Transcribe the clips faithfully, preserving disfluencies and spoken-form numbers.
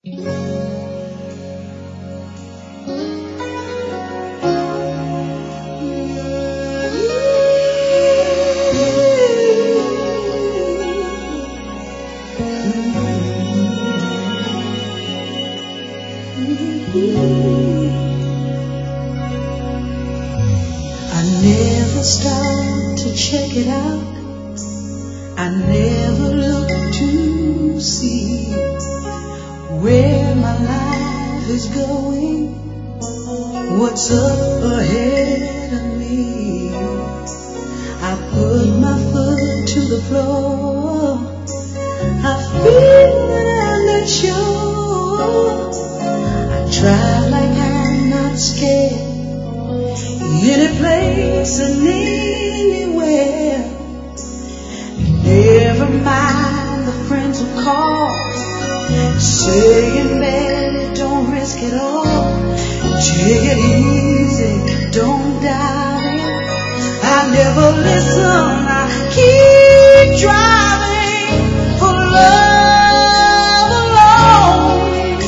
I never stopped to check it out. I never looked to see where my life is going, what's up ahead of me. I put my foot to the floor. I feel that I'm not sure. I try like I'm not scared. Any place and anywhere. Never mind the friends who call, saying, baby, don't risk it all. Take it easy, don't doubt it. I never listen, I keep driving for love alone.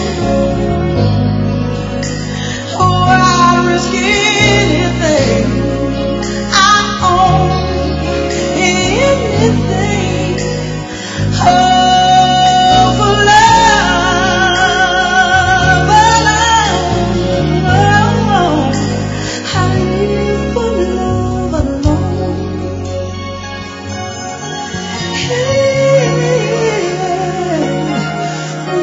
Oh, I risk anything I own, anything, oh, for love alone. I live for love alone. Yeah.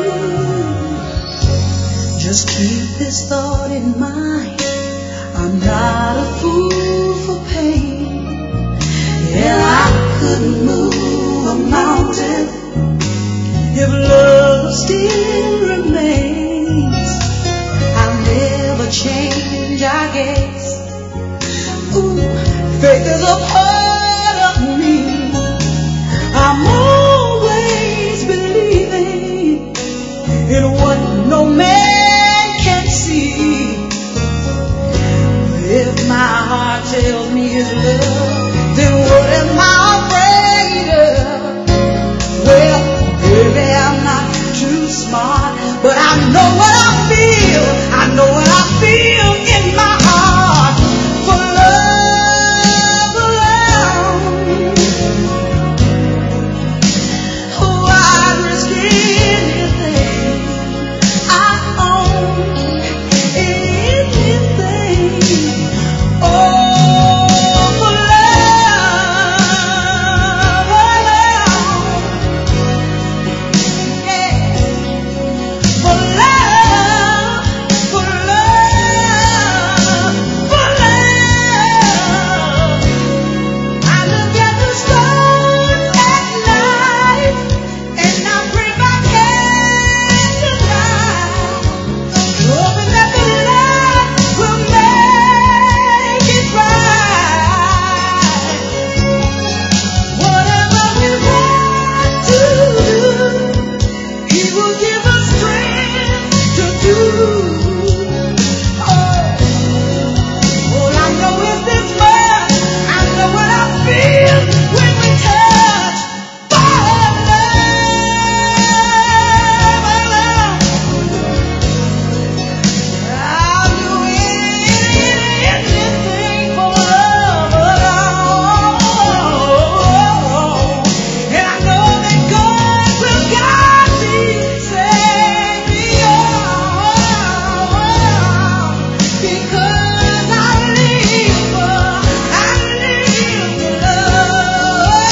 Ooh. Just keep this thought in mind. I'm not a fool for pain. Yeah, I couldn't move a mountain if love still remains. I'll never change, I guess. Ooh, faith is a part of me. I'm always believing in what no man can see. If my heart tells me it's love, then what am I afraid of? Well, maybe I'm not too smart, but I know what I feel. I know what I feel in my heart for love alone. Oh, I'd risk anything I own, anything. Oh, for love alone. Yeah. For love, for love, for love. I look at the stars at night, and I bring my candlelight, hoping that the light will make it right. Whatever we want to do, He will give us strength to do. Oh, all I know is this much. I know what I feel when we touch. For love, I'll do anything for love alone. And I know that God will guide me, save me all, because I live for, I live for love.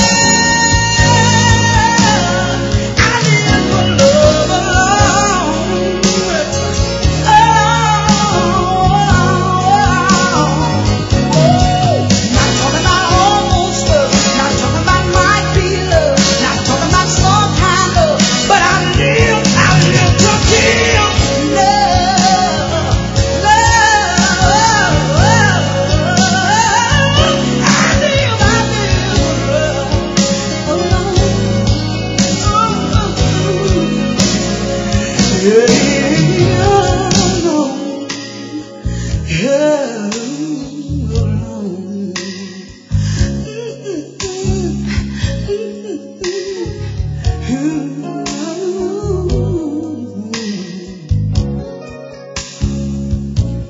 I live for love alone. Not talking about almost love, not talking about might be love, not talking about some kind of, but I live, I live to give love, love. I live, I live for love alone.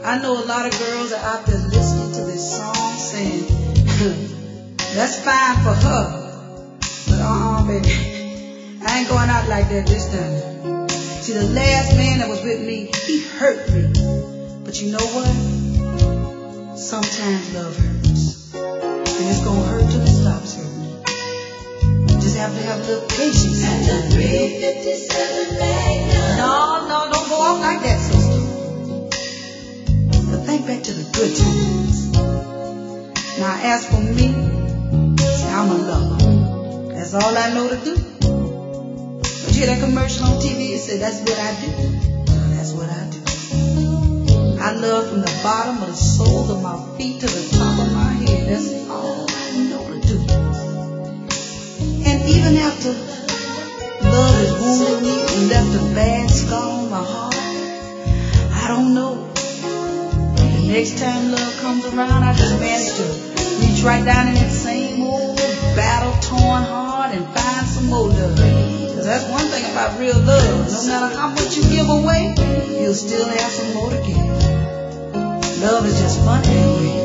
I know a lot of girls are out there listening to this song saying, that's fine for her. But uh-uh, baby. I ain't going out like that this time. See, the last man that was with me, he hurt me. But you know what? Sometimes love hurts. And it's going to hurt till it stops hurting. You just have to have a little patience. And the three fifty-seven Magnum. No, no, don't go off like that, sister. But think back to the good times. Now, as for me, I'm a lover. That's all I know to do. But you hear that commercial on T V? It said, that's what I do. Well, that's what I do. I love from the bottom of the soles of my feet to the top of my head. That's all I know to do. And even after love has wounded me and left a bad scar on my heart, I don't know. The next time love comes around, I just manage to reach right down in that same old battle-torn heart and find some more love. Because that's one thing about real love. No matter how much you give away, you'll still have some more to give. Love is just fun anyway.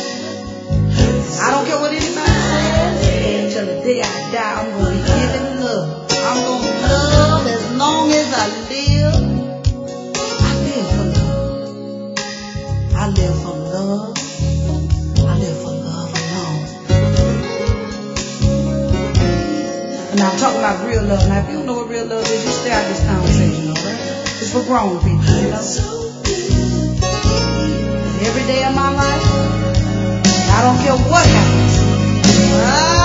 I don't care what anybody says. Until the day I die, I'm going to be giving love. I'm going to love as long as I live. I live for love. I live for love. I live for love alone. And I'm talking about real love. Now, if you don't know what real love is, you stay out of this conversation, alright? It's for grown people, you know? Every day of my life, I don't care what happens.